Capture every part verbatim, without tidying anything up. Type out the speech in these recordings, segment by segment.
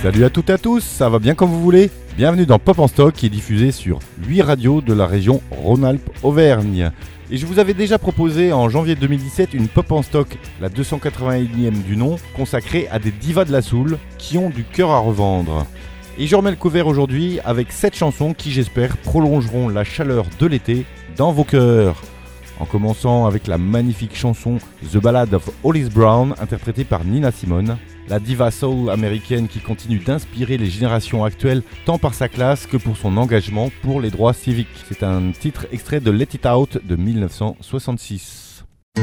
Salut à toutes et à tous, ça va bien comme vous voulez? Bienvenue dans Pop en Stock qui est diffusé sur huit radios de la région Rhône-Alpes-Auvergne. Et je vous avais déjà proposé en janvier deux mille dix-sept une Pop en Stock, la deux cent quatre-vingt-unième du nom, consacrée à des divas de la soul qui ont du cœur à revendre. Et je remets le couvert aujourd'hui avec sept chansons qui j'espère prolongeront la chaleur de l'été dans vos cœurs. En commençant avec la magnifique chanson The Ballad of Hollis Brown interprétée par Nina Simone. La diva soul américaine qui continue d'inspirer les générations actuelles tant par sa classe que pour son engagement pour les droits civiques. C'est un titre extrait de Let It Out de dix-neuf cent soixante-six.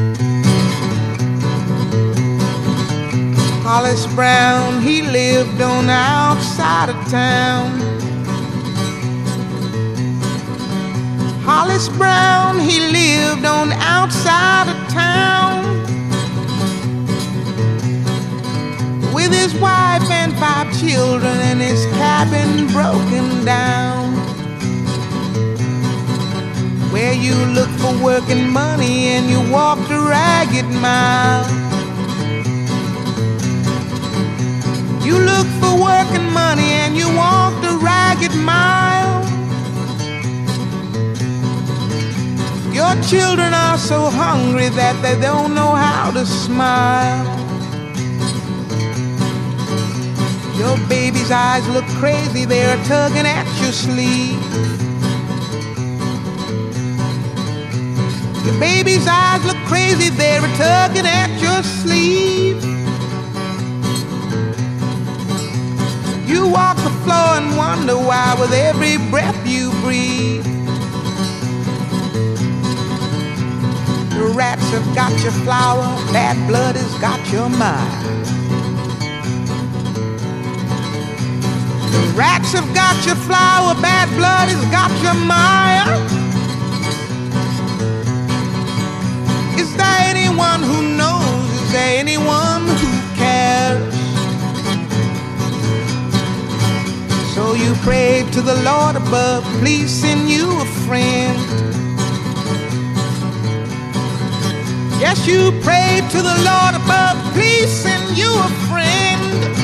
Hollis Brown, he lived on the outside of town. Hollis Brown, he lived on the outside of town. With his wife and five children and his cabin broken down. Where you look for work and money and you walk the ragged mile. You look for work and money and you walk the ragged mile. Your children are so hungry that they don't know how to smile. Your baby's eyes look crazy, they're tugging at your sleeve. Your baby's eyes look crazy, they're tugging at your sleeve. You walk the floor and wonder why with every breath you breathe. The rats have got your flower, bad blood has got your mind. The rats have got your flower, bad blood has got your mire. Is there anyone who knows? Is there anyone who cares? So you pray to the Lord above, please send you a friend. Yes, you pray to the Lord above, please send you a friend.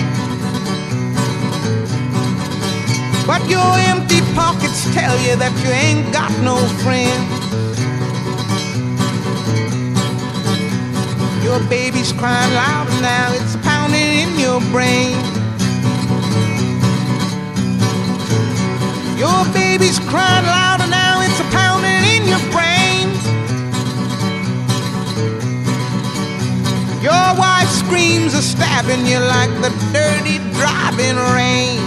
But your empty pockets tell you that you ain't got no friend. Your baby's crying loud now, it's pounding in your brain. Your baby's crying louder now, it's a pounding in your brain. Your wife screams are stabbing you like the dirty driving rain.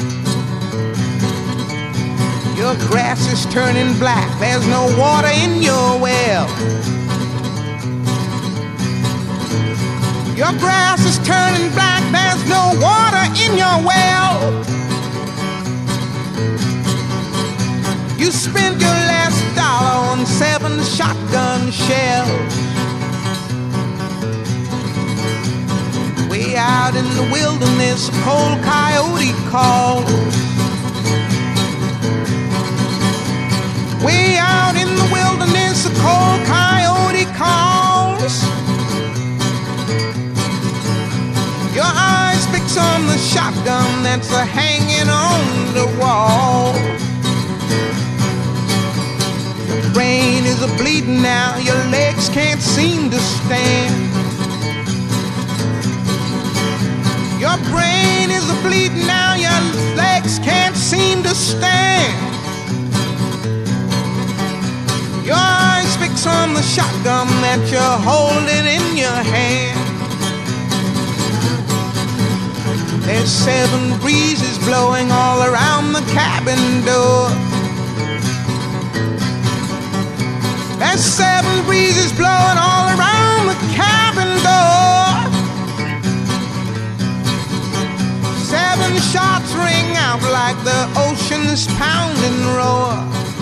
Your grass is turning black, there's no water in your well. Your grass is turning black, there's no water in your well. You spent your last dollar on seven shotgun shells. Way out in the wilderness, a cold coyote calls. Way out in the wilderness, a cold coyote calls. Your eyes fix on the shotgun that's a hanging on the wall. Your brain is a bleeding now, your legs can't seem to stand. Your brain is a bleeding now, your legs can't seem to stand. Your eyes fix on the shotgun that you're holding in your hand. There's seven breezes blowing all around the cabin door. There's seven breezes blowing all around the cabin door. Seven shots ring out like the ocean's pounding roar.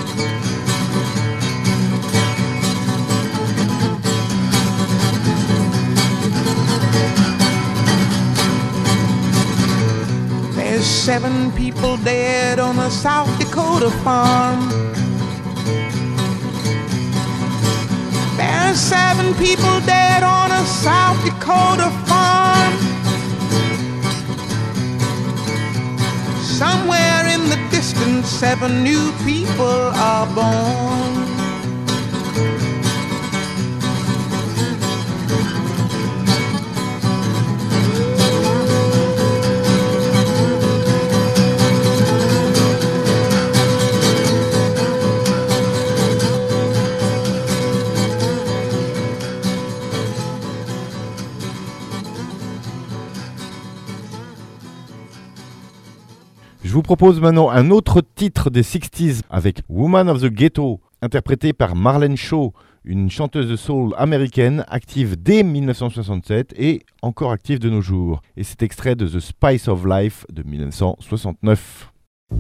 There's seven people dead on a South Dakota farm. There's seven people dead on a South Dakota farm. somewhere in the distance, seven new people are born. Je vous propose maintenant un autre titre des sixties avec Woman of the Ghetto, interprété par Marlene Shaw, une chanteuse de soul américaine active dès dix-neuf cent soixante-sept et encore active de nos jours. Et c'est extrait de The Spice of Life de dix-neuf cent soixante-neuf.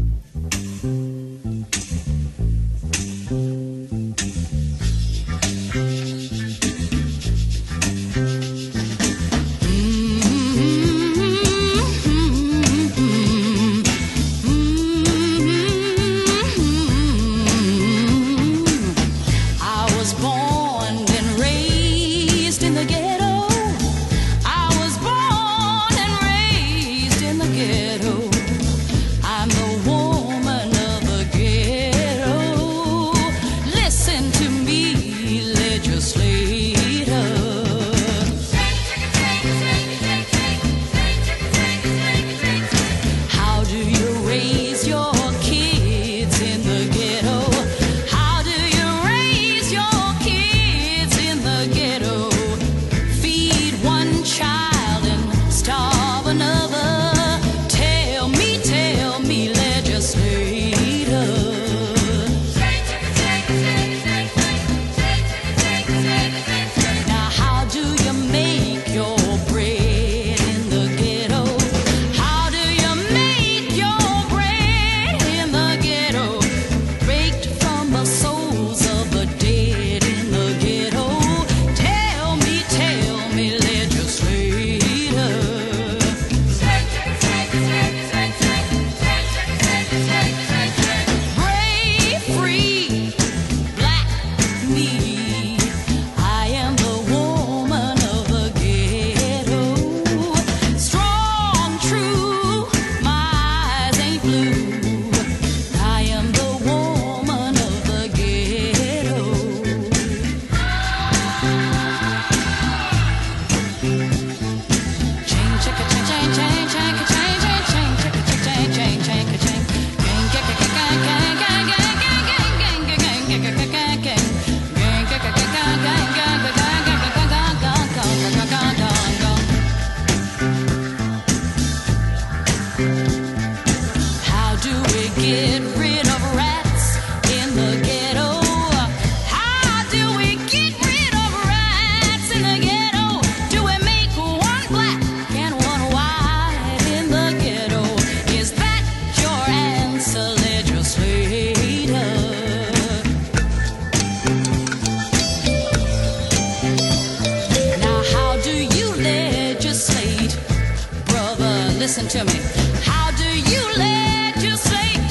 Listen to me. How do you legislate,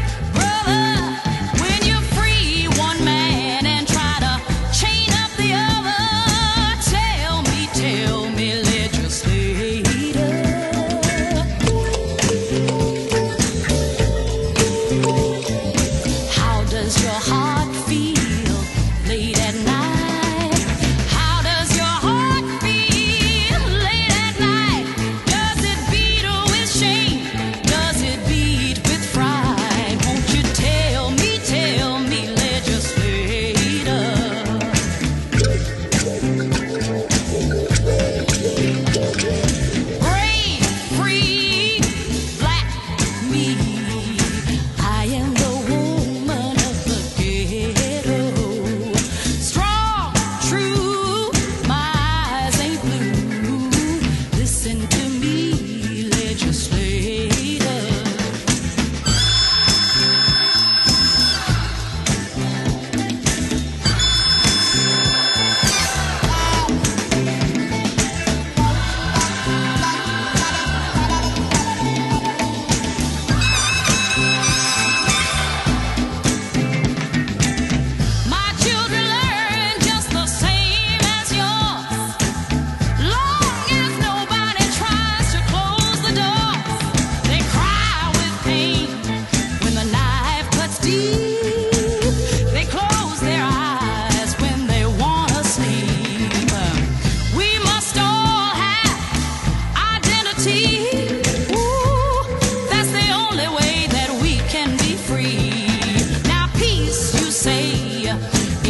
brother, when you free one man and try to chain up the other? Tell me, tell me, legislator. How does your heart feel late at night? How does your heart feel late at night? Does it beat or with shame?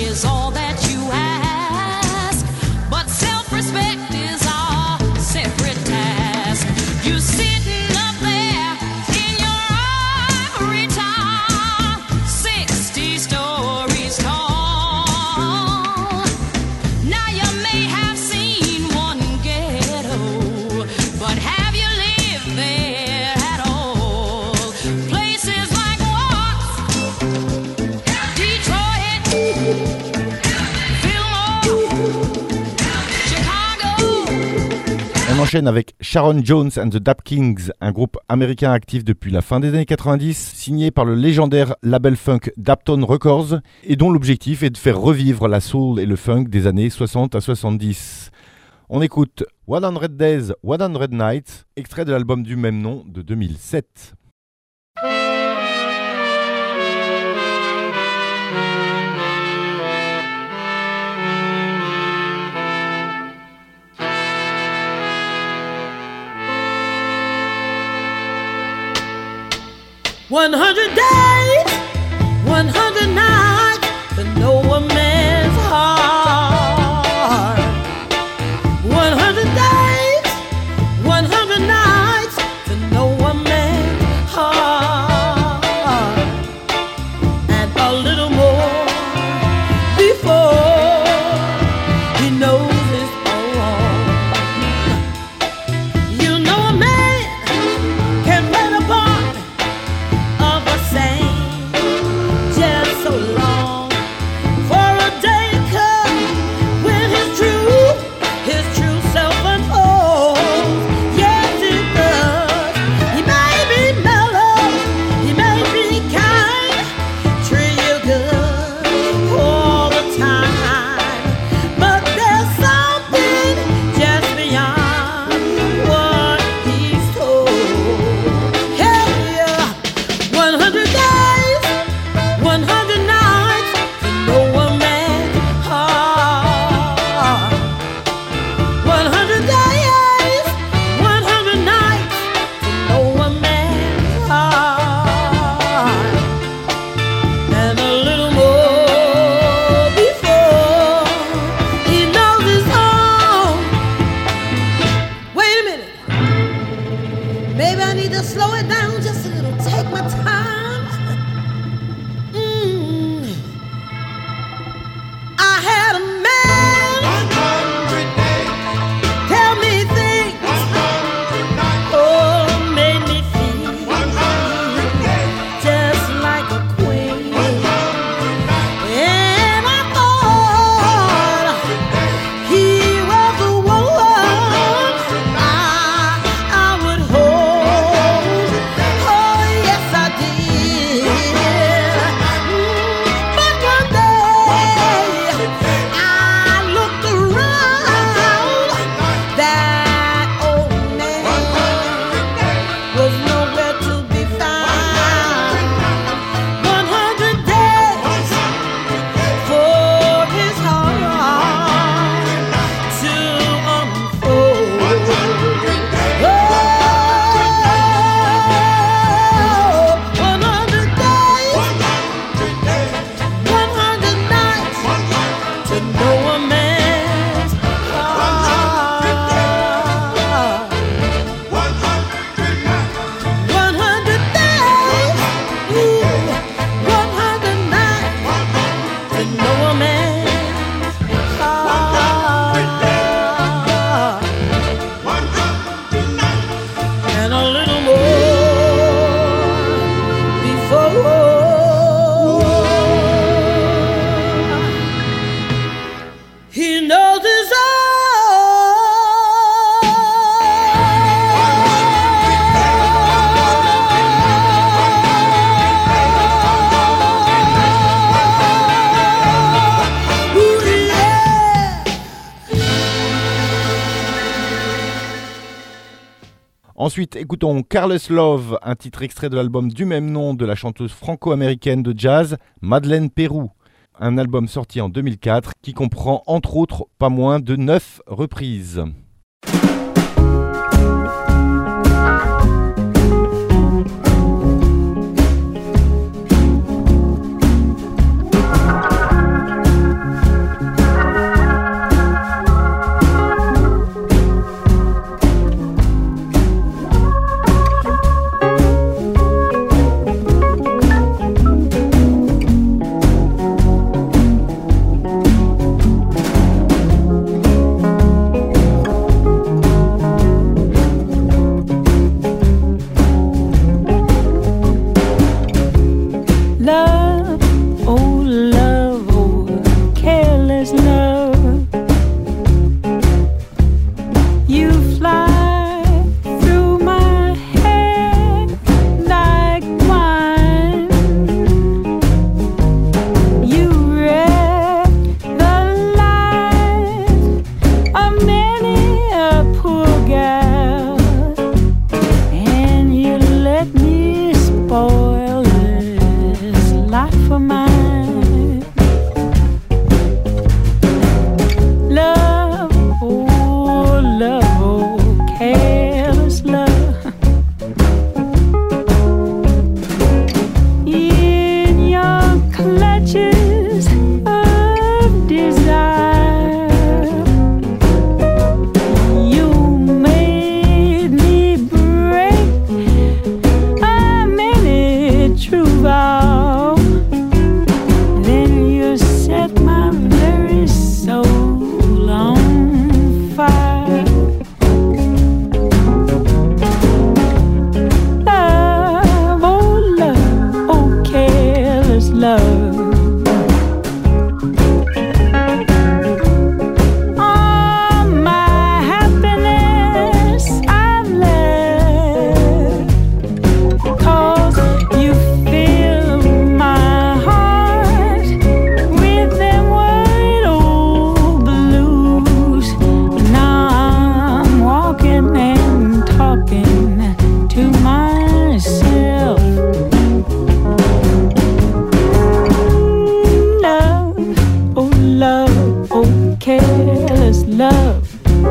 is all that you ask, but self-respect is our separate task. You sitting up there in your ivory tower, sixty stories tall. Now you may have seen one ghetto, but have you lived there at all? Places like Watts, Detroit, Fillmore, Chicago. On enchaîne avec Sharon Jones and the Dap Kings, un groupe américain actif depuis la fin des années quatre-vingt-dix, signé par le légendaire label funk Daptone Records, et dont l'objectif est de faire revivre la soul et le funk des années soixante à soixante-dix. On écoute one hundred Days, one hundred Nights, extrait de l'album du même nom de deux mille sept. One hundred days, one hundred nights to know a man's heart. One hundred days, one hundred nights to know a man's heart. And a little more before he knows his own. You know a man can play the part of a saint just so long, for a day comes when his true, his true self unfolds. Yes, it does. He may be mellow, he may be kind, treat you good all the time, but there's something just beyond what he's told. Hell yeah. One hundred days, one hundred nights to know a man's heart. One hundred days, one hundred nights to know a man's heart. And a little more before he knows his own. Wait a minute. Maybe I need to slow it down just a little. Take my time. Mm. I had a man tell me things, oh, made me feel just like a queen. And I thought he was the one I, I would hold. Oh, yes, I did. Mm, But one day I looked around. That old man was nowhere to be found. One hundred days for his heart to unfold. Oh, one hundred days, one hundred nights to know a man's heart. One hundred days, ooh, one hundred nights to know a man's heart. And a little more before he knows his own. Ooh, yeah. Ensuite, écoutons Careless Love, un titre extrait de l'album du même nom de la chanteuse franco-américaine de jazz Madeleine Peyroux. Un album sorti en deux mille quatre qui comprend entre autres pas moins de neuf reprises. love.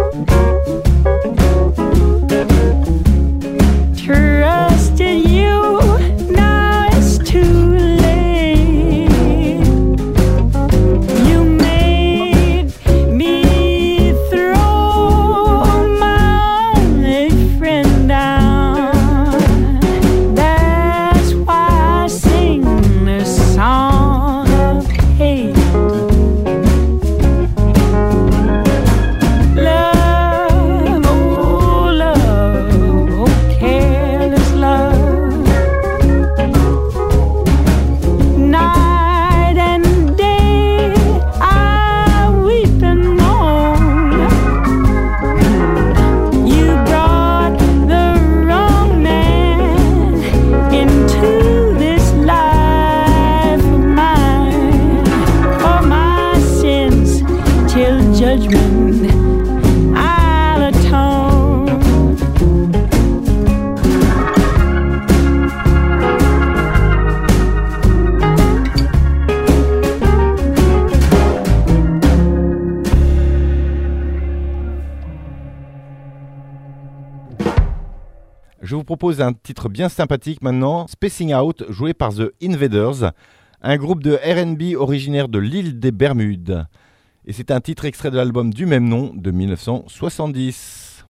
Trusted you, now it's too late. You made me throw my only friend down. That's why I sing this song of hate. Love, oh love, oh careless love. Night and day I weep and moan. You brought the wrong man into this life of mine. For my sins till judgment I'll atone. Je vous propose un titre bien sympathique maintenant, Spacing Out, joué par The Invaders, un groupe de R and B originaire de l'île des Bermudes. Et c'est un titre extrait de l'album du même nom de mille neuf cent soixante-dix.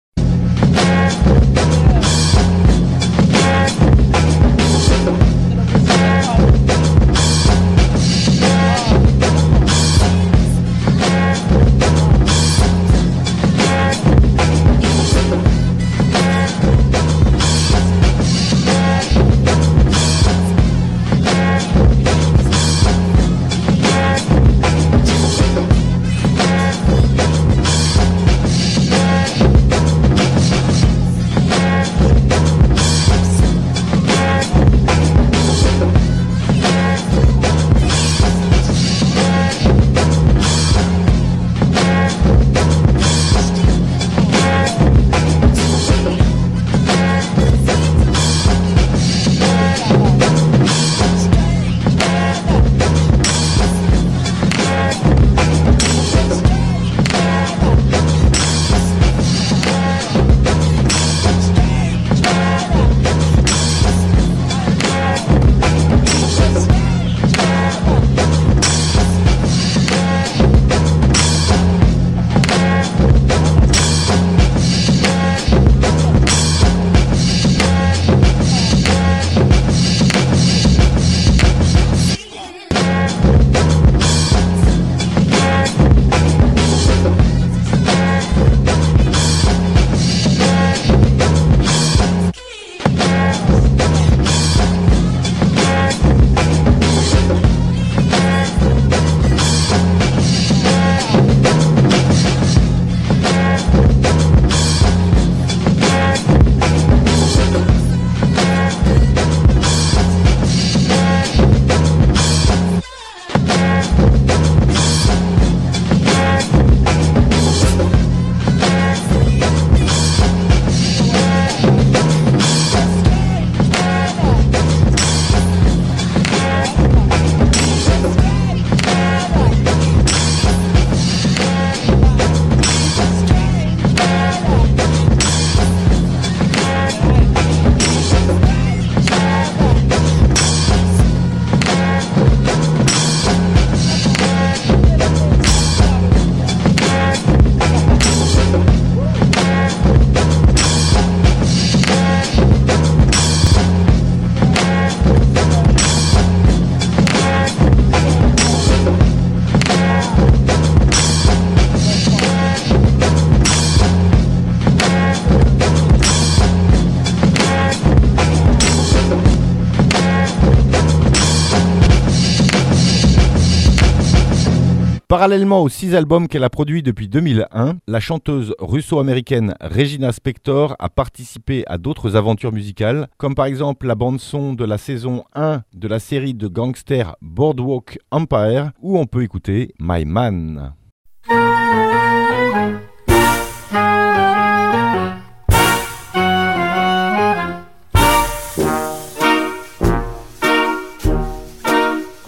Parallèlement aux six albums qu'elle a produits depuis deux mille un, la chanteuse russo-américaine Regina Spektor a participé à d'autres aventures musicales, comme par exemple la bande-son de la saison un de la série de gangsters Boardwalk Empire, où on peut écouter My Man.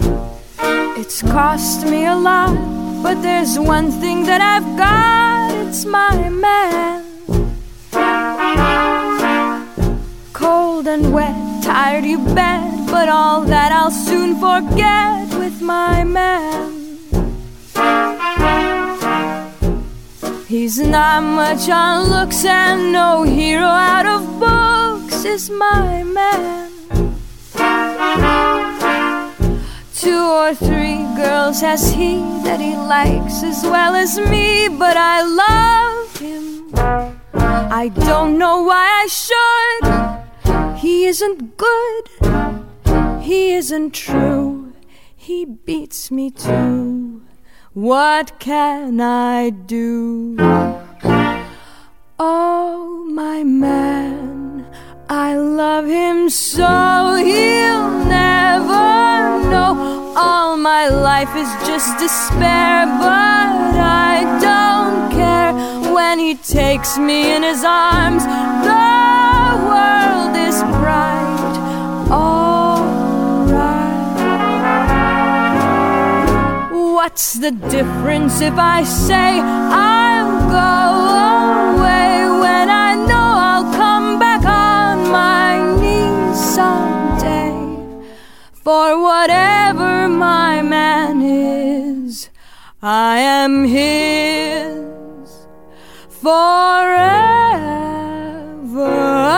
It's cost me a lot, but there's one thing that I've got to is my man. Cold and wet, tired you bet, but all that I'll soon forget with my man. He's not much on looks and no hero out of books is my man. Two or three girls has he that he likes as well as me, but I love him. I don't know why I should. He isn't good, he isn't true, he beats me too. What can I do? Oh, my man, I love him so he'll never know. All my life is just despair, but I don't care. When he takes me in his arms, the world is bright. All right. What's the difference if I say I'll go away when I know I'll come back on my knees someday? For whatever my man is, I am his forever.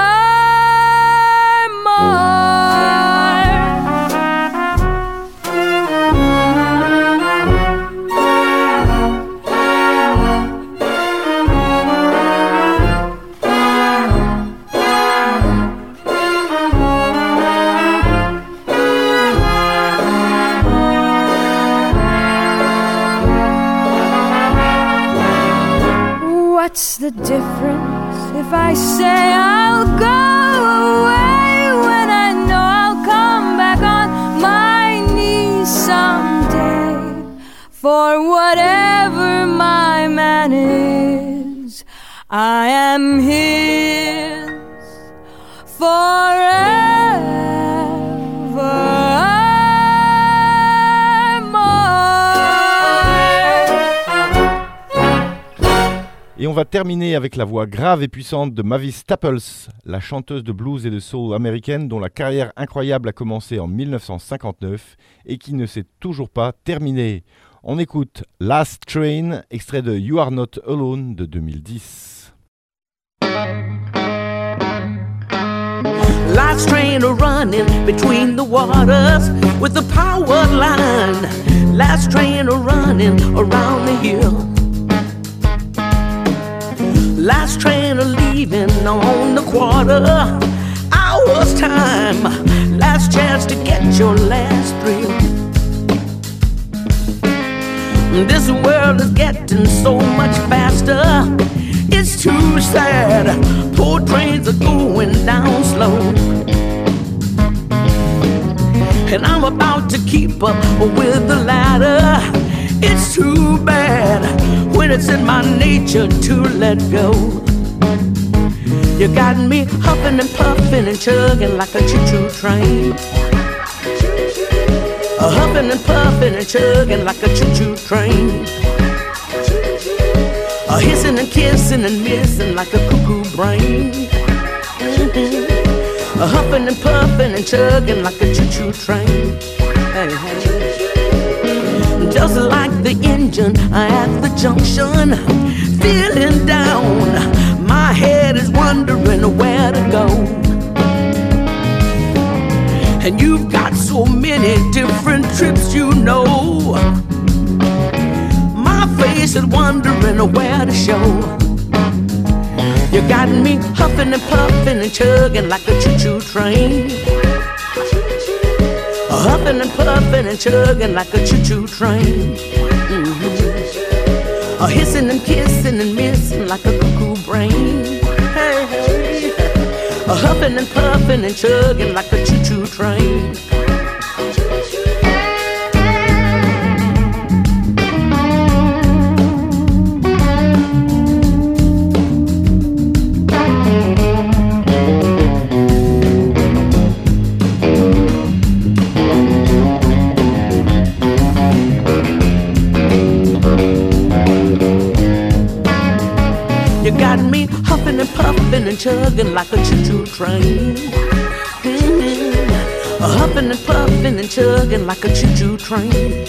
What's the difference if I say I'll go away when I know I'll come back on my knees someday? For whatever my man is, I am his forever. Et on va terminer avec la voix grave et puissante de Mavis Staples, la chanteuse de blues et de soul américaine dont la carrière incroyable a commencé en mille neuf cent cinquante-neuf et qui ne s'est toujours pas terminée. On écoute Last Train, extrait de You Are Not Alone de deux mille dix. Last train a running between the waters with the power line. Last train a running around the hill. Last train a leaving on the quarter hour's time. Last chance to get your last thrill. This world is getting so much faster, it's too sad. Poor trains are going down slow, and I'm about to keep up with the ladder. It's too bad when it's in my nature to let go. You got me huffing and puffing and chugging like a choo-choo train. A huffing and puffing and chugging like a choo-choo train. A hissing and kissing and missing like a cuckoo brain. Mm-hmm. A huffing and puffing and chugging like a choo-choo train. Hey, hey. Just like the engine at the junction, feeling down. My head is wondering where to go. And you've got so many different trips, you know. My face is wondering where to show. You got me huffing and puffing and chugging like a choo-choo train. Huffing and puffing and chugging like a choo-choo train. Mm-hmm. A hissing and kissing and missing like a cuckoo brain. Hey, hey. A huffing and puffing and chugging like a choo-choo train. chugging like a choo-choo train. Mm-hmm. Huffing and puffing and chugging like a choo-choo train.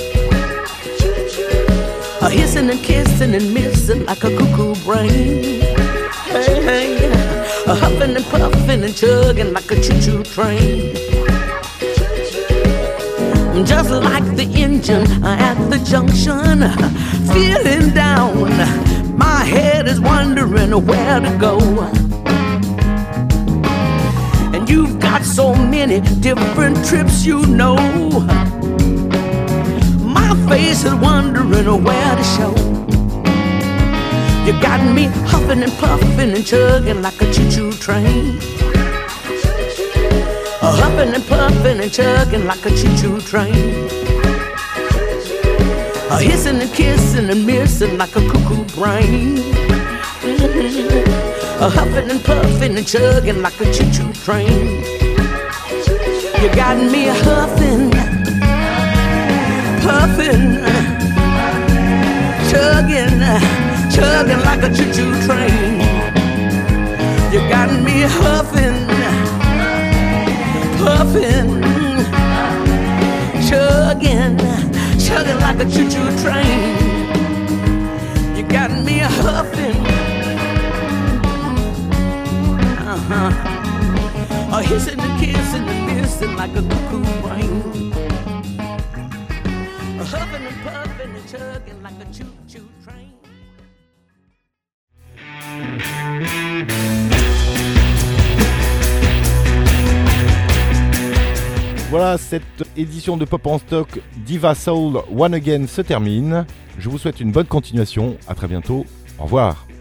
Hissing and kissing and missing like a cuckoo brain. Hey, hey, huffing and puffing and chugging like a choo-choo train. Just like the engine at the junction, feeling down, my head is wondering where to go. And you've got so many different trips, you know. My face is wondering where to show. You got me huffing and puffing and chugging like a choo-choo train. Huffing and puffing and chugging like a choo-choo train. Hissing and kissing and missing like a cuckoo brain. Mm-hmm. Huffing and puffing and chugging like a choo-choo train. You got me huffing, puffing, chugging, chugging like a choo-choo train. You got me huffing, puffing, chugging, chugging like a choo-choo train. You got me huffing, uh-huh. Oh, hissing and kissing and missing like a cuckoo brain. Huffing and puffing and chugging like a choo-choo train. Voilà, cette édition de Pop en Stock Diva Soul One Again se termine. Je vous souhaite une bonne continuation. À très bientôt. Au revoir.